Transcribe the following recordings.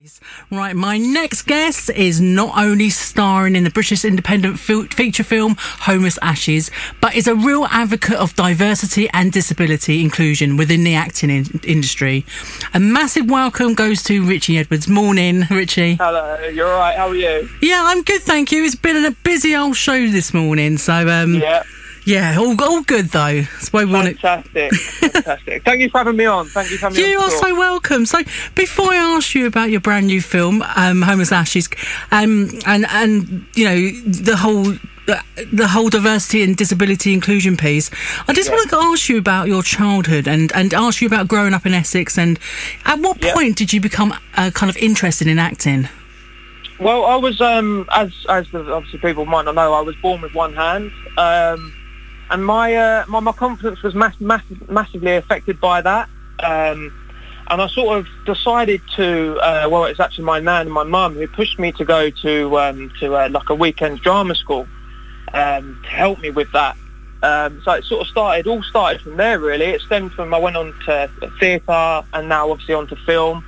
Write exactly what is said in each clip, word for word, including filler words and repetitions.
Right, my next guest is not only starring in the British independent fil- feature film Homeless Ashes, but is a real advocate of diversity and disability inclusion within the acting in- industry. A massive welcome goes to Richie Edwards. Morning, Richie. Hello, you're all right, how are you? Yeah, I'm good, thank you. It's been a busy old show this morning, so um, Yeah. yeah, all, all good though. That's why we want it. Fantastic, fantastic. Thank you for having me on. Thank you for having me You on. are so welcome. So, before I ask you about your brand new film, um, Homeless Ashes, um, and and you know the whole the whole diversity and disability inclusion piece, I just Yeah. want to ask you about your childhood and and ask you about growing up in Essex. And at what Yeah. point did you become uh, kind of interested in acting? Well, I was, um, as as the, obviously people might not know, I was born with one hand. Um, And my, uh, my my confidence was mass, mass, massively affected by that, um, and I sort of decided to. Uh, well, it's actually my nan and my mum who pushed me to go to um, to uh, like a weekend drama school um, to help me with that. Um, so it sort of started, all started from there really. It stemmed from I went on to theatre and now obviously on to film.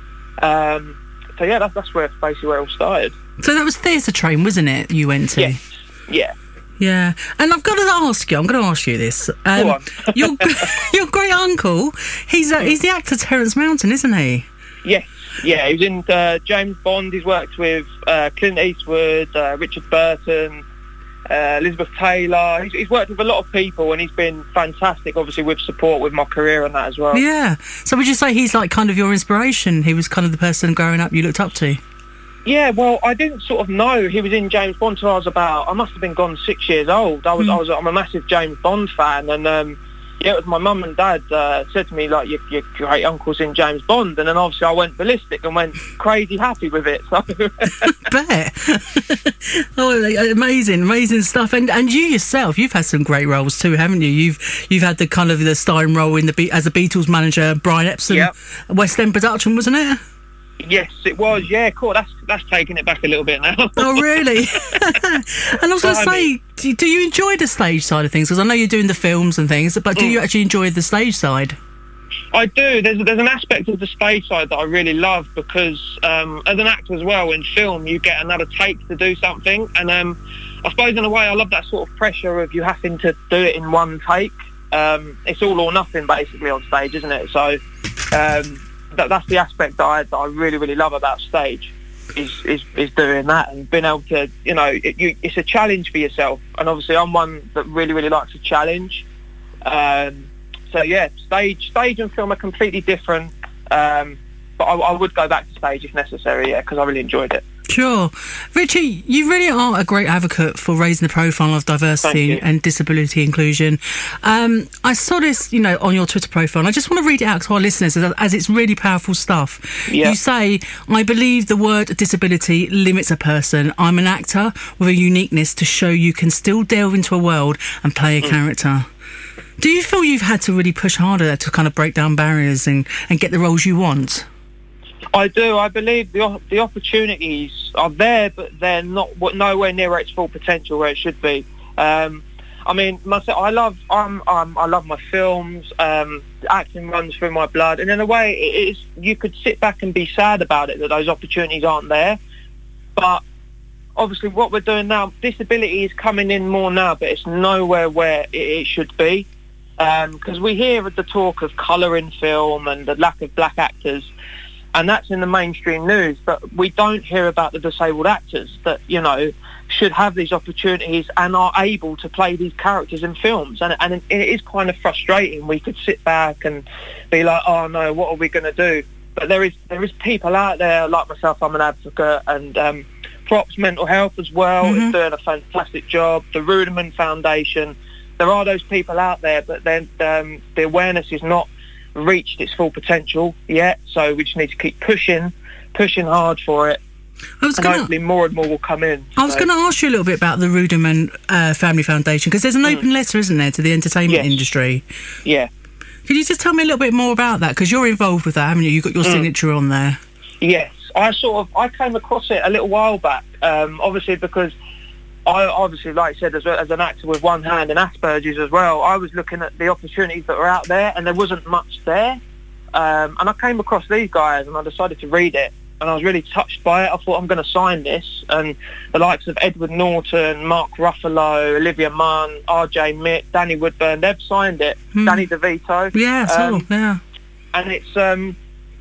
Um, so yeah, that's that's where basically where it all started. So that was theatre train, wasn't it? You went to. Yes. Yeah. Yeah, and I've got to ask you. I'm going to ask you this. Um, Go on. your your great uncle, he's uh, he's the actor Terence Mountain, isn't he? Yes, yeah, he was in uh, James Bond. He's worked with uh, Clint Eastwood, uh, Richard Burton, uh, Elizabeth Taylor. He's, he's worked with a lot of people, and he's been fantastic. Obviously, with support with my career and that as well. Yeah. So would you say he's like kind of your inspiration? He was kind of the person growing up you looked up to. Yeah, well, I didn't sort of know he was in James Bond until I was about. I must have been gone six years old. I was, Mm. I was, I'm a massive James Bond fan, and um, yeah, it was my mum and dad uh, said to me like, your, your great uncle's in James Bond, and then obviously I went ballistic and went crazy happy with it. So Bet. Oh, amazing, amazing stuff. And and you yourself, you've had some great roles too, haven't you? You've you've had the kind of the starring role in the Be- as a Beatles manager, Brian Epsom, Yep. West End production, wasn't it? yes, it was. Yeah, cool. That's that's taking it back a little bit now. Oh, really? And I was going to Blimey. say, do, do you enjoy the stage side of things? Because I know you're doing the films and things, but do Mm. you actually enjoy the stage side? I do. There's there's an aspect of the stage side that I really love because um, as an actor as well in film, you get another take to do something, and um, I suppose in a way I love that sort of pressure of you having to do it in one take. Um, it's all or nothing basically on stage, isn't it? So um, that, that's the aspect that I, that I really really love about stage. Is, is is doing that and being able to, you know, it, you, it's a challenge for yourself, and obviously I'm one that really really likes a challenge. Um, so yeah, stage stage and film are completely different, um, but I, I would go back to stage if necessary, yeah, because I really enjoyed it. Sure. Richie, you really are a great advocate for raising the profile of Thank diversity you. and disability inclusion. Um, I saw this, you know, on your Twitter profile, and I just want to read it out to our listeners as, as it's really powerful stuff. Yeah. You say, I believe the word disability limits a person. I'm an actor with a uniqueness to show you can still delve into a world and play a Mm. character. Do you feel you've had to really push harder to kind of break down barriers and, and get the roles you want? I do. I believe the op- the opportunities are there, but they're not nowhere near its full potential where it should be. Um, I mean, myself, I love I'm, I'm, I love my films. Um, acting runs through my blood, and in a way, it is. You could sit back and be sad about it that those opportunities aren't there. But obviously, what we're doing now, disability is coming in more now, but it's nowhere where it, it should be. Because we hear the talk of colour in film and the lack of black actors. And that's in the mainstream news, but we don't hear about the disabled actors that, you know, should have these opportunities and are able to play these characters in films. And, and it is kind of frustrating. We could sit back and be like, oh no, what are we going to do? But there is there is people out there, like myself, I'm an advocate, and um, Props Mental Health as well Mhm. is doing a fantastic job. The Ruderman Foundation, there are those people out there, but then um, the awareness is not reached its full potential yet, so we just need to keep pushing pushing hard for it, I was and gonna, hopefully more and more will come in. I was So, going to ask you a little bit about the Ruderman uh, Family Foundation, because there's an open letter, isn't there, to the entertainment Yes. industry. yeah Could you just tell me a little bit more about that? Because you're involved with that, haven't you? You've got your Mm. signature on there. yes I sort of I came across it a little while back, um, obviously because I obviously, like I said, as, a, as an actor with one hand and Asperger's as well, I was looking at the opportunities that were out there, and there wasn't much there. Um, and I came across these guys, and I decided to read it. and I was really touched by it. I thought, I'm going to sign this. And the likes of Edward Norton, Mark Ruffalo, Olivia Munn, R J Mitt, Danny Woodburn, they've signed it. Hmm. Danny DeVito. Yeah, so, um, yeah. And it's, um,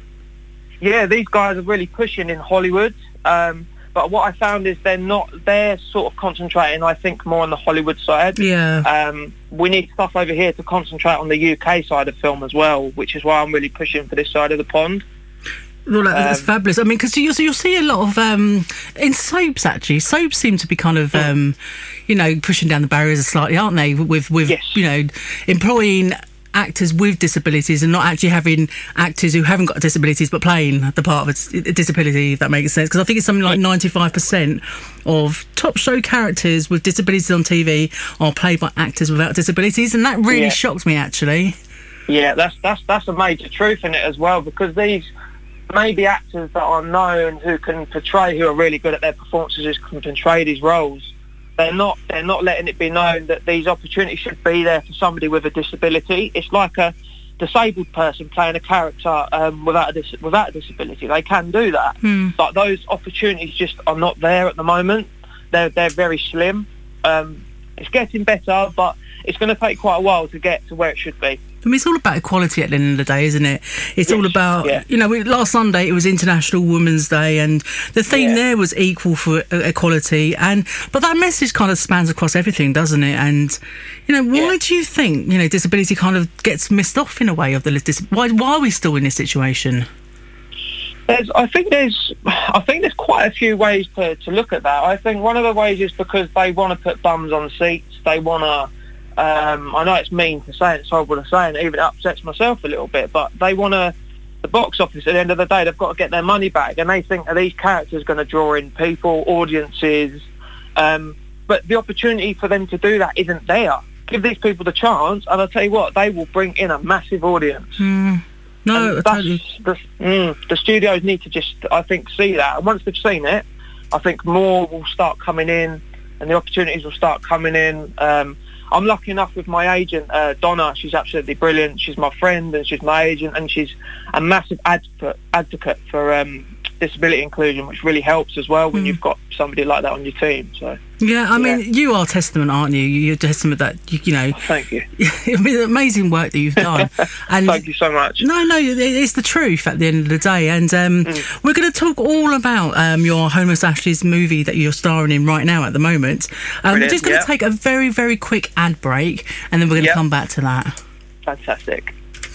yeah, these guys are really pushing in Hollywood. Um, but what I found is they're not, they're sort of concentrating, I think, more on the Hollywood side. Yeah. Um, we need stuff over here to concentrate on the U K side of film as well, which is why I'm really pushing for this side of the pond. Well, that, that's Um, fabulous. I mean, because you, so you'll see a lot of um, in soaps. Actually, soaps seem to be kind of, um, you know, pushing down the barriers slightly, aren't they? With with Yes. you know, employing actors with disabilities and not actually having actors who haven't got disabilities but playing the part of a disability, if that makes sense. Because I think it's something like ninety-five percent of top show characters with disabilities on T V are played by actors without disabilities, and that really Yeah. shocked me, actually. Yeah, that's that's that's a major truth in it as well, because these maybe actors that are known who can portray, who are really good at their performances, can portray these roles. They're not they're not letting it be known that these opportunities should be there for somebody with a disability. It's like a disabled person playing a character um, without a dis- without a disability. They can do that, Hmm. but those opportunities just are not there at the moment. They're they're very slim. Um, it's getting better, but it's going to take quite a while to get to where it should be. I mean, it's all about equality at the end of the day, isn't it? It's Yes, all about, yeah. you know, we, last Sunday it was International Women's Day, and the theme Yeah. there was equal for uh, equality. And but that message kind of spans across everything, doesn't it? And, you know, why Yeah. do you think, you know, disability kind of gets missed off in a way of the dis- why? Why are we still in this situation? There's, I think there's, I think there's quite a few ways to, to look at that. I think one of the ways is because they want to put bums on seats. They want to. Um, I know it's mean to say it, it's horrible to say, and it even upsets myself a little bit. But they want to. The box office at the end of the day, they've got to get their money back, and they think, are these characters going to draw in people, audiences? Um, but the opportunity for them to do that isn't there. Give these people the chance, and I'll tell you what, they will bring in a massive audience. Mm. No, I And totally. that's, the, mm, the studios need to just, I think, see that. And once they've seen it, I think more will start coming in, and the opportunities will start coming in. Um, I'm lucky enough with my agent, uh, Donna. She's absolutely brilliant. She's my friend, and she's my agent, and she's a massive advocate, advocate for um, disability inclusion, which really helps as well when Mm. you've got somebody like that on your team. So, Yeah, I mean, Yeah. you are testament, aren't you? You're testament that you, you know, thank you. I mean, amazing work that you've done. And Thank you so much. No, no, it- it's the truth at the end of the day. And um, Mm. we're going to talk all about um, your Homeless Ashes movie that you're starring in right now at the moment. Um, we're Brilliant, just going to yeah. take a very, very quick ad break, and then we're going to Yeah. come back to that. Fantastic.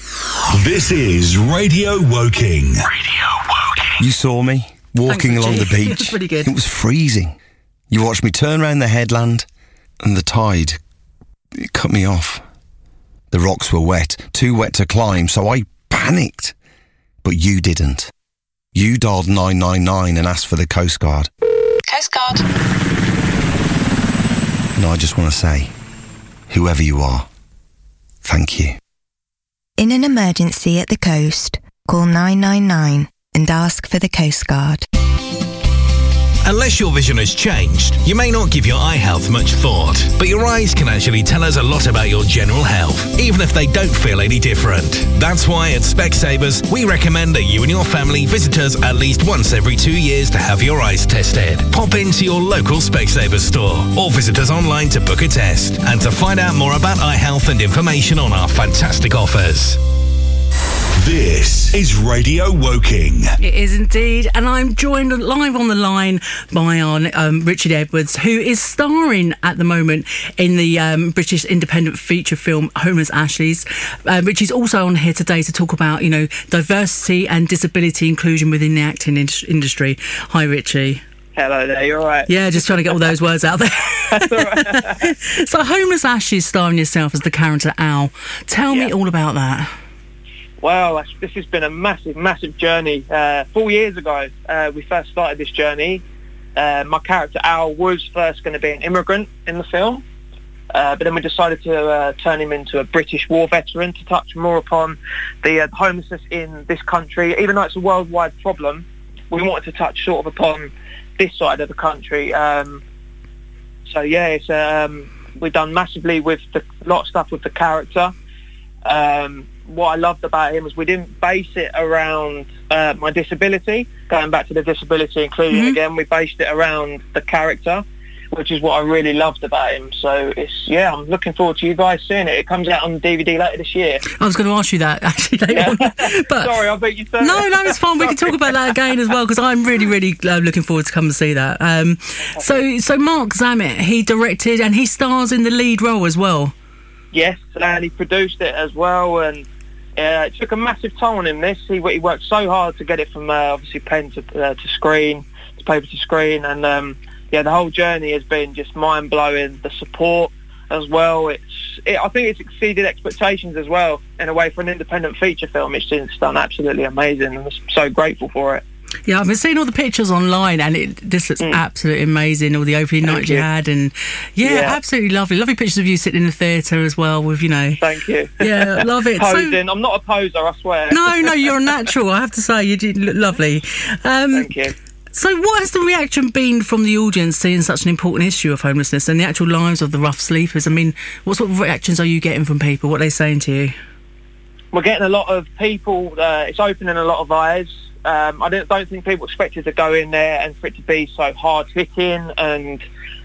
This is Radio Woking. Radio Woking. You saw me walking Thanks, along the Richie. beach. It was pretty good. It was freezing. You watched me turn round the headland, and the tide it cut me off. The rocks were wet, too wet to climb, so I panicked. But you didn't. You dialed nine nine nine and asked for the Coast Guard. Coast Guard. And I just want to say, whoever you are, thank you. In an emergency at the coast, call nine nine nine and ask for the Coast Guard. Unless your vision has changed, you may not give your eye health much thought, but your eyes can actually tell us a lot about your general health, even if they don't feel any different. That's why at Specsavers, we recommend that you and your family visit us at least once every two years to have your eyes tested. Pop into your local Specsavers store or visit us online to book a test and to find out more about eye health and information on our fantastic offers. This is Radio Woking. It is indeed, and I'm joined live on the line by our um, Richard Edwards, who is starring at the moment in the um, British independent feature film Homeless Ashes. Uh, Richie's also on here today to talk about, you know, diversity and disability inclusion within the acting in- industry. Hi, Richie. Hello there, you all right? Yeah, just trying to get all those words out there. That's all right. So, Homeless Ashes, starring yourself as the character Al. Tell me Yeah. all about that. Well, this has been a massive, massive journey. Uh, four years ago, uh, we first started this journey. Uh, my character Al was first going to be an immigrant in the film, uh, but then we decided to uh, turn him into a British war veteran to touch more upon the uh, homelessness in this country. Even though it's a worldwide problem, we wanted to touch sort of upon this side of the country. Um, so yeah, it's, um, we've done massively with the, a lot of stuff with the character. Um, what I loved about him was we didn't base it around uh, my disability. Going back to the disability inclusion Mm-hmm. again, we based it around the character, which is what I really loved about him. So it's, yeah, I'm looking forward to you guys seeing it. It comes out on D V D later this year. I was going to ask you that actually later Yeah. on. But Sorry, I beat you to it. no, no, it's fine. We can talk about that again as well because I'm really, really uh, looking forward to come and see that. Um, so, so Mark Zammit, he directed and he stars in the lead role as well. Yes, and he produced it as well, and uh, it took a massive toll on him. This he, he worked so hard to get it from uh, obviously pen to uh, to screen, to paper to screen, and um, yeah, the whole journey has been just mind blowing. The support as well, it's it, I think it's exceeded expectations as well in a way for an independent feature film. It's just done absolutely amazing, and I'm so grateful for it. Yeah, I've been seeing all the pictures online and it this looks Mm. absolutely amazing, all the opening Thank nights you you. had, and yeah, Yeah. absolutely lovely. Lovely pictures of you sitting in the theatre as well with, you know. Thank you. Yeah, love it. So- Posing. I'm not a poser, I swear. No, no, you're a natural. I have to say, you did look lovely. Um, Thank you. so what has the reaction been from the audience seeing such an important issue of homelessness and the actual lives of the rough sleepers? I mean, what sort of reactions are you getting from people? What are they saying to you? We're getting a lot of people, uh, it's opening a lot of eyes. Um, I don't, don't think people expected to go in there and for it to be so hard-hitting and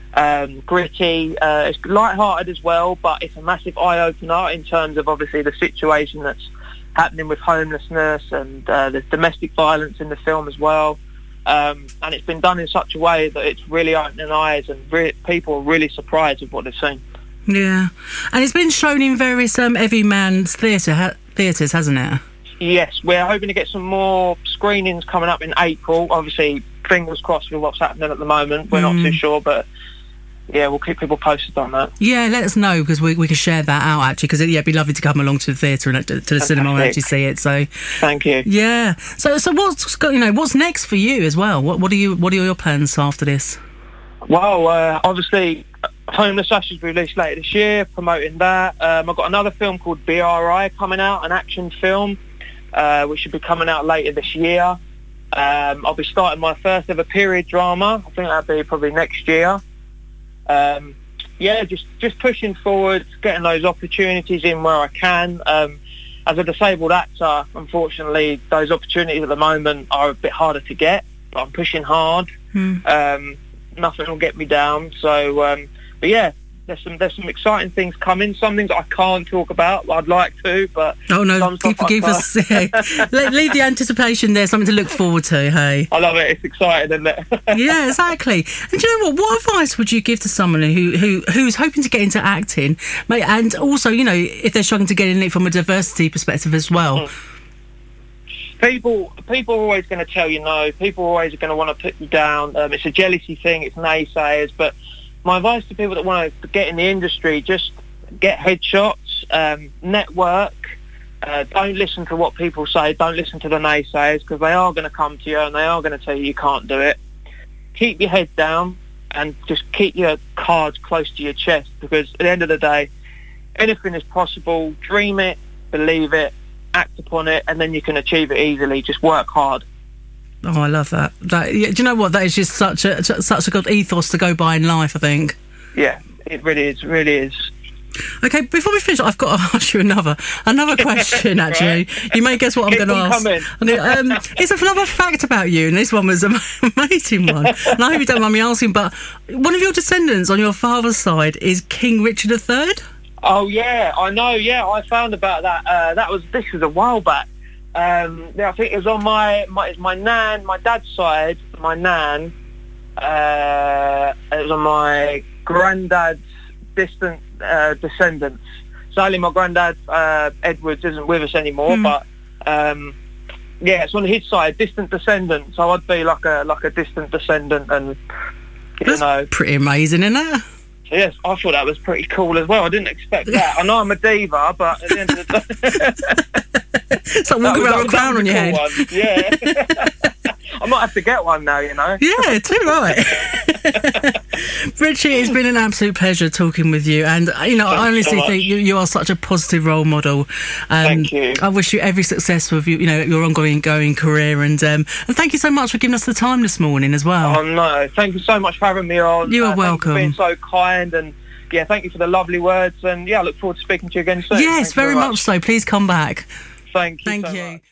um, gritty. Uh, it's light-hearted as well, but it's a massive eye-opener in terms of obviously the situation that's happening with homelessness and uh, there's domestic violence in the film as well. Um, and it's been done in such a way that it's really opening eyes, and re- people are really surprised with what they've seen. Yeah. And it's been shown in various um, Everyman's theatre, ha- theatres, hasn't it? Yes, we're hoping to get some more screenings coming up in April. Obviously, fingers crossed with what's happening at the moment. We're Mm. not too sure, but yeah, we'll keep people posted on that. Yeah, let us know because we, we can share that out actually because yeah, it'd be lovely to come along to the theatre and to, to the cinema and actually see it. So Thank you. yeah, so so what's got- you know what's next for you as well? What what are you what are your plans after this? Well, uh, obviously, Homeless Ash is released later this year, promoting that. Um, I've got another film called B R I coming out, an action film, uh, which should be coming out later this year. Um, I'll be starting my first ever period drama. I think that'll be probably next year. Um, yeah, just just pushing forward, getting those opportunities in where I can. Um, as a disabled actor, unfortunately, those opportunities at the moment are a bit harder to get, but I'm pushing hard. Hmm. Um, nothing will get me down. So, um, but yeah, there's some there's some exciting things coming. Some things I can't talk about. I'd like to, but Oh no, some keep stuff I give can't. us yeah. Le- leave the anticipation there, something to look forward to. Hey. I love it. It's exciting, isn't it? Yeah, exactly. And do you know what? What advice would you give to someone who who who's hoping to get into acting, mate, and also, you know, if they're struggling to get in it from a diversity perspective as well? people people are always going to tell you no. People are always going to want to put you down. Um, it's a jealousy thing. It's naysayers. But my advice to people that want to get in the industry, just get headshots, um, network. Uh, don't listen to what people say. Don't listen to the naysayers, because they are going to come to you and they are going to tell you you can't do it. Keep your head down and just keep your cards close to your chest, because at the end of the day, anything is possible. Dream it, believe it, act upon it, and then you can achieve it easily. Just work hard. Oh, I love that. That yeah, do you know what? That is just such a such a good ethos to go by in life, I think. Yeah, it really is. Really is. Okay, before we finish, I've got to ask you another another question. Actually, Right. you may guess what I'm Keep going to them ask. coming. I'm gonna- um, it's another fact about you, and this one was an amazing one. And I hope you don't mind me asking, but one of your descendants on your father's side is King Richard the Third. Oh yeah, I know. Yeah, I found about that. Uh, that was this was a while back. Um, yeah, I think it was on my my it's my nan, my dad's side. My nan. Uh, it was on my granddad's distant uh, descendants. Sadly, my granddad uh, Edwards isn't with us anymore, Hmm. but um, yeah, it's on his side, distant descendant. So I'd be like a like a distant descendant, and you That's know. pretty amazing, isn't it? So yes, I thought that was pretty cool as well. I didn't expect that. I know I'm a diva, but at the end of the day, It's like that walking was- around with a that crown was on your a head. cool one. Yeah. I might have to get one now, you know. Yeah, too right. Richie, it's been an absolute pleasure talking with you, and uh, you know, I Thanks so honestly much. think you, you are such a positive role model. Um, Thank you. I wish you every success with you, you know, your ongoing going career, and um, and thank you so much for giving us the time this morning as well. Oh no, thank you so much for having me on. You are Uh, thank you for welcome. being so kind, and yeah, thank you for the lovely words, and yeah, I look forward to speaking to you again soon. Yes, Thanks very much so. Please come back. Thank you. Thank so you. much.